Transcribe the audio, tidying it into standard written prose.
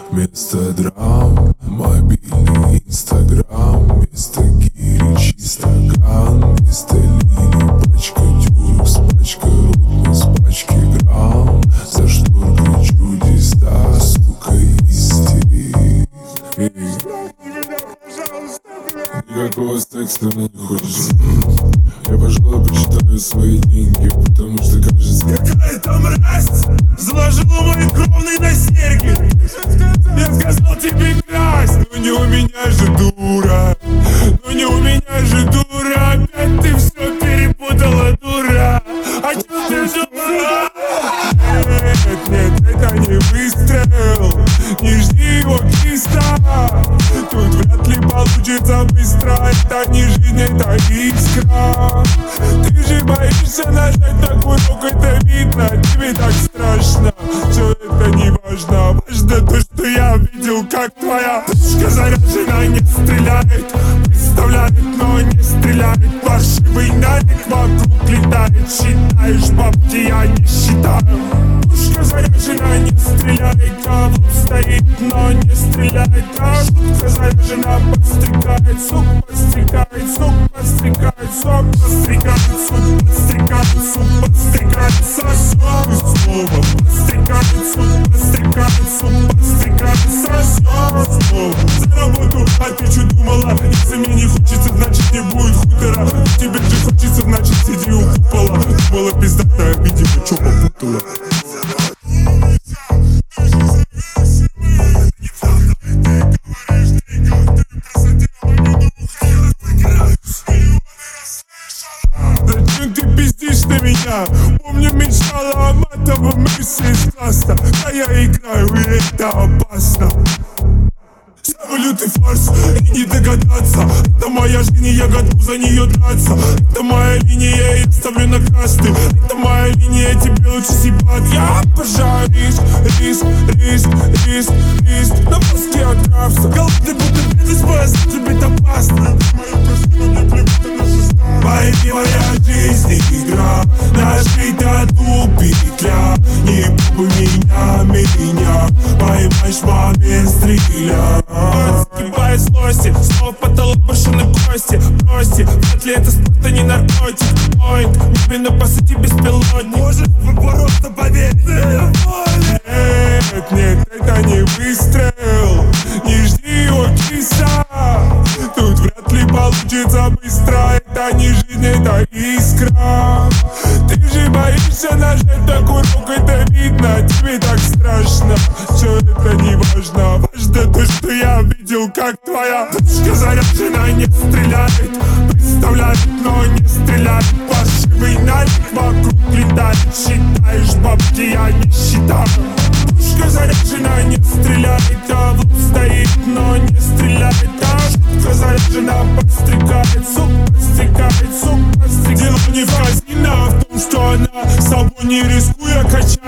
Вместо драм, мобильный инстаграм. Вместо гири чисто ган. Вместо лили пачка дюрекс, пачка рот, с пачки грамм. За шторкой чудеса, сука, истерик. Никакого секса мне не хочется. Я, пожалуй, почитаю свои деньги, потому что, кажется, какая-то мразь заложила мои кровные на серьги. Я сказал тебе красть, но не у меня же дура. Ну не у меня же дура. Опять ты все перепутала, дура. А что ты думала? Нет, это не выстрел. Не жди его киста. Тут вряд ли получится быстро. Это не жизнь, это искра. Ты же боишься нажать на курок, это видно. Тебе так страшно. Все это не важно. Важно то, что я видел, как твоя дочка заряжена, не стреляет. Представляет, но не стреляет. Паршивый навик вокруг летает. Считаешь бабки, я не считаю. Пушка заряжена, не стреляет. А в лоб стоит, но не стреляет. А шутка заряжена, подстрекает. Сук подстрекает, сук подстрекает. Сук подстрекает, сук подстрекает. Сук подстрекает, сосет слово. Подстрекает, сук подстрекает. Сук подстрекает, сосет слово. За работу, а ты что думала? Если мне не хочется, значит не будет хутора. Тебе же хочется, значит сиди у купола. Думала пиздатая, видимо, чё попутала. Зачем ты пиздишь на меня? Помню, мечтала о матовом миссе из класса. А я играю, и это опасно. Валютный фарс, и не догадаться. Это моя жизнь, и я готов за нее драться. Это моя линия, я ставлю на красный. Это моя линия, тебе лучше съебать. Я обожаю риск, риск, риск, риск, риск. На мозге отрався. Голодный будто бедность, моя жизнь безопасна. Моя жизнь игра, нажита петля. Не пробуй меня, поймаешь в момент стреля. Сгибая злости, снова потолок брошены кости. Бросьте, вряд ли это спорт, а не наркотик. Поинт, небенно по сути беспилотник. Может просто поверь, нет, нет, это не выстрел. Не жди его киса. Тут вряд ли получится быстро. Это не жизнь, это искра. Ты же боишься нажать на курок, это видно. Тебе так страшно. Все это не важно. Важно то, что я видел, как твоя дочка заряжена, не стреляет. Представляет, но не стреляет. Паршивый навик вокруг летает. Считаешь бабки, я не считаю. Пушка заряжена, не стреляет. А в лоб стоит, но не стреляет. А шутка заряжена, подстрекает. Сук подстрекает, сук подстрекает. Дело не в казино, а в том, что она собой не рискуя качает.